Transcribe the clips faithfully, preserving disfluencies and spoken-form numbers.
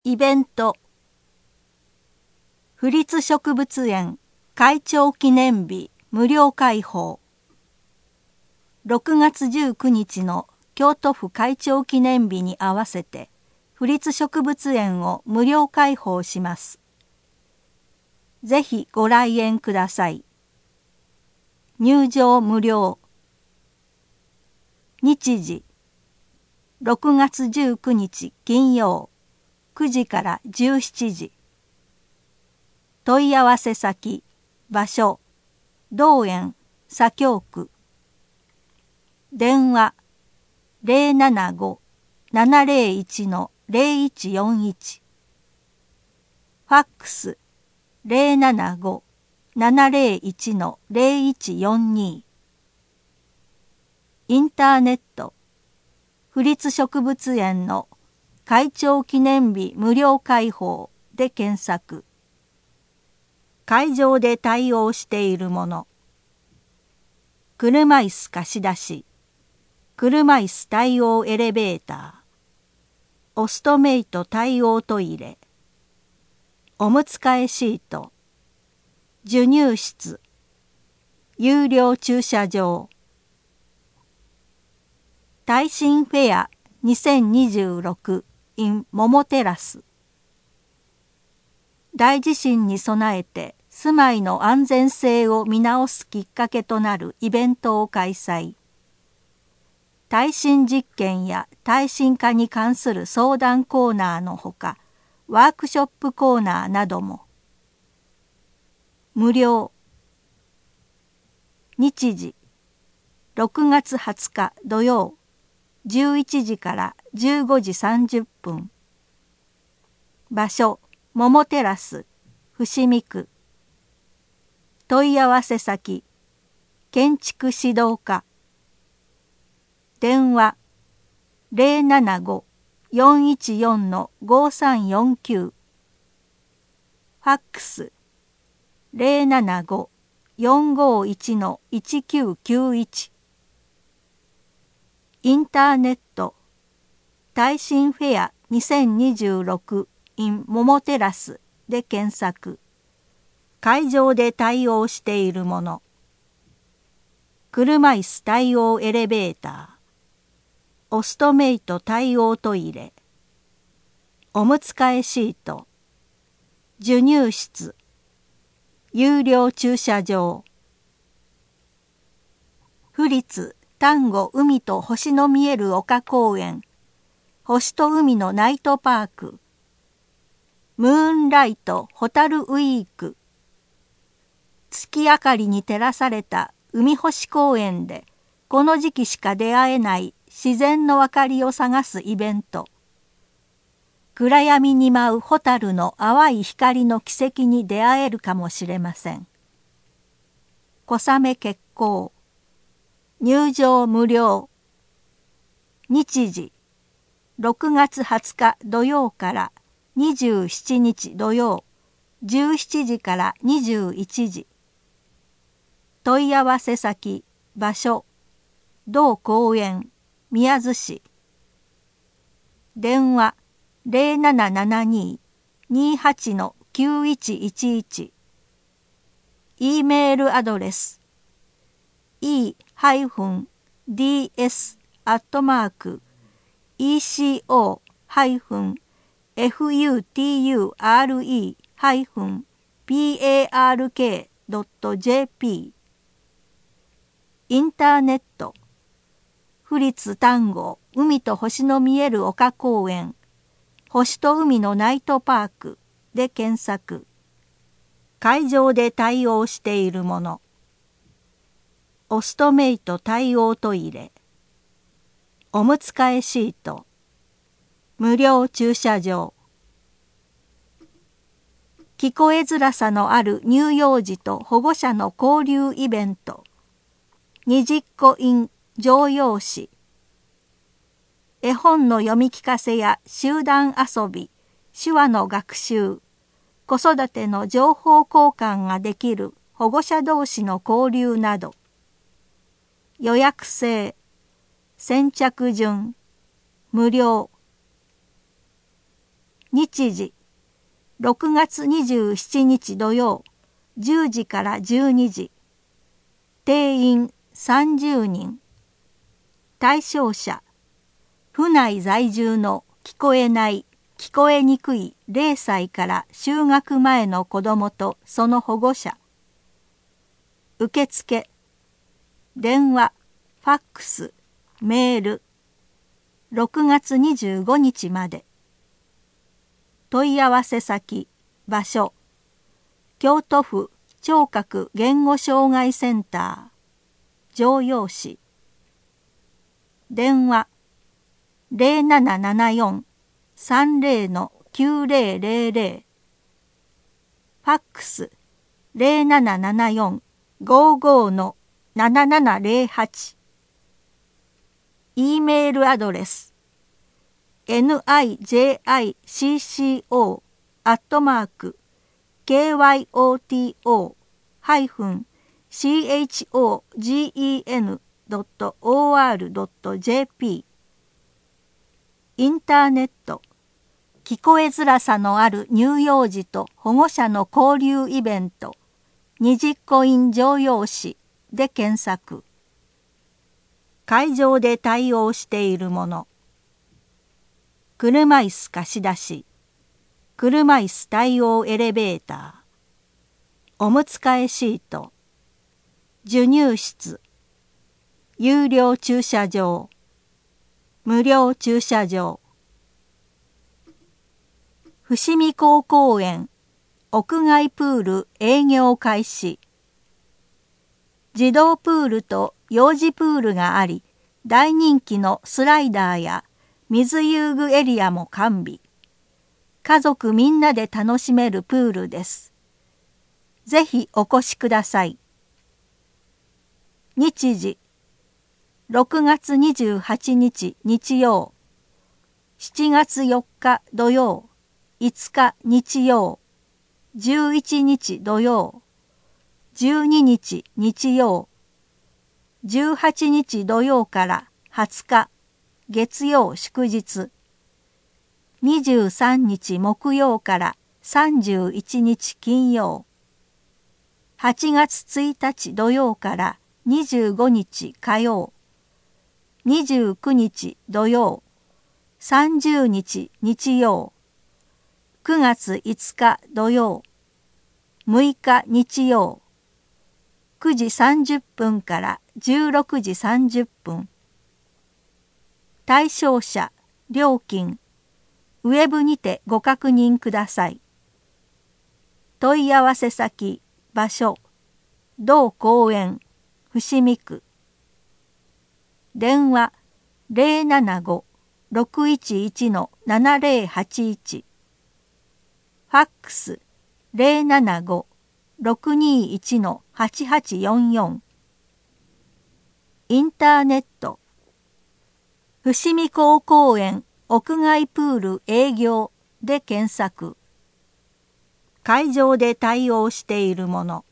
イベント府立植物園開庁記念日無料開放。ろくがつじゅうくにちの京都府開庁記念日に合わせて府立植物園を無料開放します。ぜひご来園ください。入場無料。日時ろくがつじゅうくにち金曜くじからじゅうしちじ。問い合わせ先、場所、同園、左京区。電話 ゼロななご ななゼロいち ゼロいちよんいち。ファックス ゼロななご ななゼロいち ゼロいちよんに。インターネット府立植物園の開庁記念日無料開放で検索。会場で対応しているもの。車椅子貸し出し、車椅子対応エレベーター、オストメイト対応トイレ、おむつ替えシート、授乳室、有料駐車場。耐震フェアにせんにじゅうろく in 桃テラス。大地震に備えて住まいの安全性を見直すきっかけとなるイベントを開催。耐震実験や耐震化に関する相談コーナーのほか、ワークショップコーナーなども。無料。日時ろくがつはつか土曜じゅういちじからじゅうごじさんじゅっぷん。場所桃テラス伏見区。問い合わせ先建築指導課。電話 ゼロななご よんいちよん ごさんよんきゅう。ファックス ゼロななご よんごいち いちきゅうきゅういち。インターネット耐震フェアにせんにじゅうろく in 桃テラスで検索。会場で対応しているもの。車椅子対応エレベーター、オストメイト対応トイレ、おむつ替えシート、授乳室、有料駐車場。府立丹後海と星の見える丘公園、星と海のナイトパーク、ムーンライトホタルウィーク。月明かりに照らされた海星公園でこの時期しか出会えない自然の明かりを探すイベント。暗闇に舞うホタルの淡い光の奇跡に出会えるかもしれません。小雨決行。入場無料。日時ろくがつはつか土曜からにじゅうしちにち土曜じゅうしちじからにじゅういちじ。問い合わせ先、場所、同公園、宮津市。電話 ゼロななななに にはち きゅういちいちいち。E メールアドレス イー ディーエス アットマーク イーシーオー フューテューアールイー ピーエーアールケー ドット ジェーピー。インターネット府立丹後海と星の見える丘公園、星と海のナイトパークで検索。会場で対応しているもの。オストメイト対応トイレ、おむつ替えシート、無料駐車場。聞こえづらさのある乳幼児と保護者の交流イベント。にじっこ in 常陽市。絵本の読み聞かせや集団遊び、手話の学習、子育ての情報交換ができる保護者同士の交流など。予約制、先着順、無料。 日時ろくがつにじゅうしちにち土曜じゅうじからじゅうにじ。定員さんじゅうにん。対象者府内在住の聞こえない聞こえにくいれいさいから就学前の子どもとその保護者。受付電話、ファックス、メールろくがつにじゅうごにちまで。問い合わせ先場所京都府聴覚言語障害センター城陽市。電話ゼロななななよん さんゼロ きゅうゼロゼロゼロ。ファックスゼロななななよん ごご ななななゼロはち。E メールアドレス ニジク アットマーク ケーワイオーティーオー ハイフン シーエイチオージーイーエヌ ドット オーアール ドット ジェーピー。インターネット聞こえづらさのある乳幼児と保護者の交流イベントにじコイン城陽市で検索。会場で対応しているもの。車椅子貸し出し、車椅子対応エレベーター、おむつ替えシート、授乳室、有料駐車場、無料駐車場。伏見港公園屋外プール営業開始。児童プールと幼児プールがあり、大人気のスライダーや水遊具エリアも完備。家族みんなで楽しめるプールです。ぜひお越しください。日時ろくがつにじゅうはちにち日曜、しちがつよっか土曜、いつか日曜、じゅういちにち土曜、じゅうににち日曜、じゅうはちにち土曜からはつか月曜祝日、にじゅうさんにち木曜からさんじゅういちにち金曜、はちがつついたち土曜からにじゅうごにち火曜、にじゅうくにち土曜、さんじゅうにち日曜、くがついつか土曜、むいか日曜、くじさんじゅっぷんからじゅうろくじさんじゅっぷん。対象者、料金、ウェブにてご確認ください。問い合わせ先、場所、同公園、伏見区。電話ゼロななご ろくいちいち ななゼロはちいち。ファックスゼロななご ろくにいち はちはちよんよん。インターネット伏見港公園屋外プール営業で検索。会場で対応しているもの。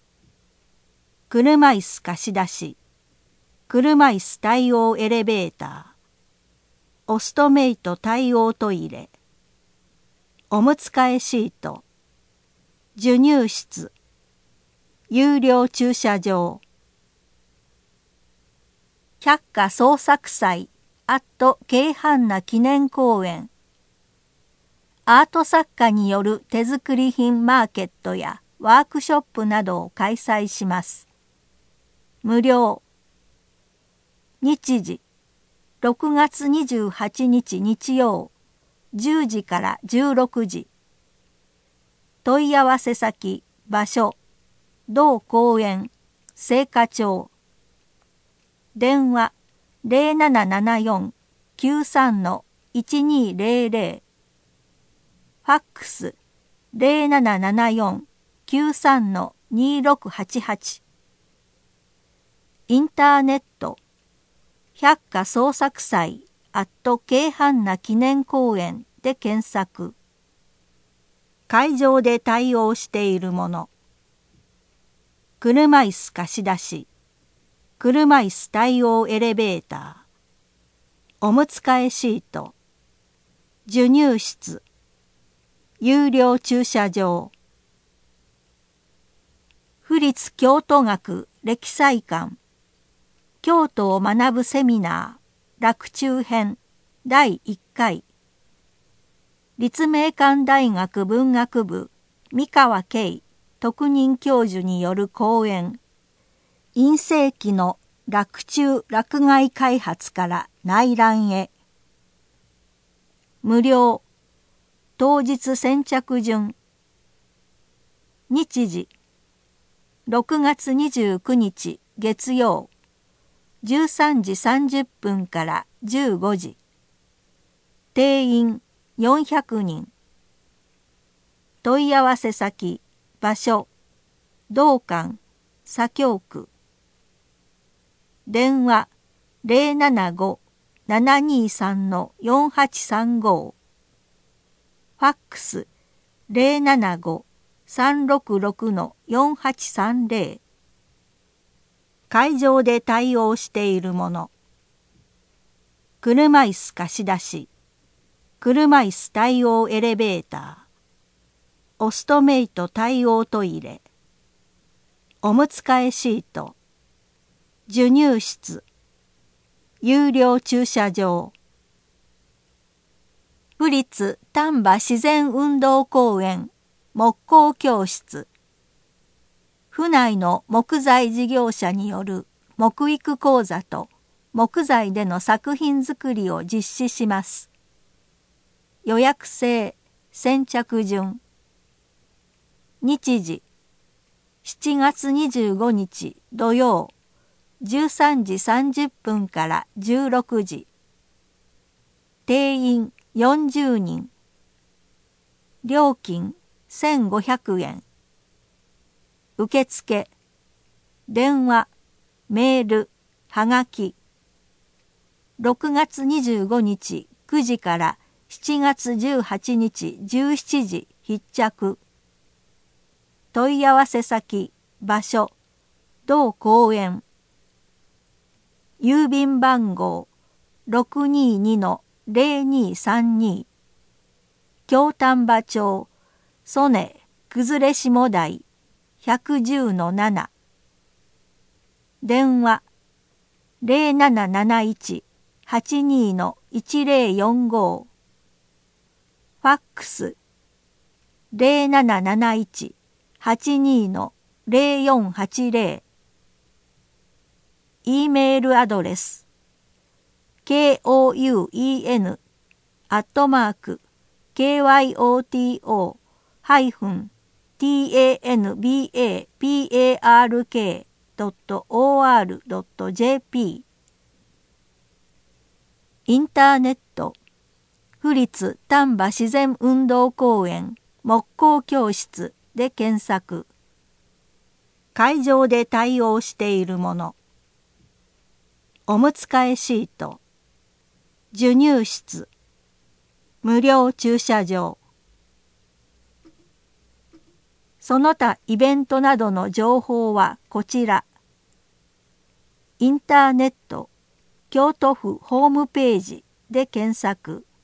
車椅子貸し出し、車椅子対応エレベーター、オストメイト対応トイレ、おむつ替えシート、授乳室、有料駐車場。百花創作祭アット京阪那記念公園。アート作家による手作り品マーケットやワークショップなどを開催します。無料。日時ろくがつにじゅうはちにち日曜、じゅうじからじゅうろくじ。問い合わせ先、場所、同公園、青果町。電話ゼロななななよん きゅうさん いちにゼロゼロ。ファックスゼロななななよん きゅうさん にろくはちはち。インターネット百花創作祭アット京阪那記念公園で検索。会場で対応しているもの。車椅子貸し出し、車椅子対応エレベーター、おむつ替えシート、授乳室、 有料駐車場。府立京都学歴祭館京都を学ぶセミナー洛中編だいいっかい。立命館大学文学部三川慶特任教授による講演。院世紀の洛中洛外開発から内覧へ。無料。当日先着順。日時ろくがつにじゅうくにち月曜じゅうさんじさんじゅっぷんからじゅうごじ。定員よんひゃくにん。問い合わせ先場所道館左京区。電話 ゼロななご ななにさん よんはちさんご。ファックス ゼロななご さんろくろく よんはちさんぜろ。会場で対応しているもの。車椅子貸し出し、車椅子対応エレベーター、オストメイト対応トイレ、おむつ替えシート、授乳室、有料駐車場。府立丹波自然運動公園木工教室。府内の木材事業者による木育講座と木材での作品作りを実施します。予約制先着順。日時しちがつにじゅうごにち土曜じゅうさんじさんじゅっぷんからじゅうろくじ。定員よんじゅうにん。料金せんごひゃくえん。受付電話メールはがきろくがつにじゅうごにちくじからしちがつじゅうはちにちじゅうしちじ必着。問い合わせ先場所同公園。郵便番号 ろくにーにのぜろにーさんに。京丹波町曽根崩下台ひゃくじゅうのなな。電話ゼロなななないち はちにーのいちぜろよんご。ファックスゼロなななないち はちにーのぜろよんはちぜろ。E メールアドレス ケーオーユーイーエヌ アットマーク ケーワイオーティーオー ハイフン タンバー ドット オーアール ドット ジェーピー。インターネット府立丹波自然運動公園木工教室で検索。会場で対応しているもの。おむつ替えシート、授乳室、無料駐車場。その他イベントなどの情報はこちら。インターネット京都府ホームページで検索。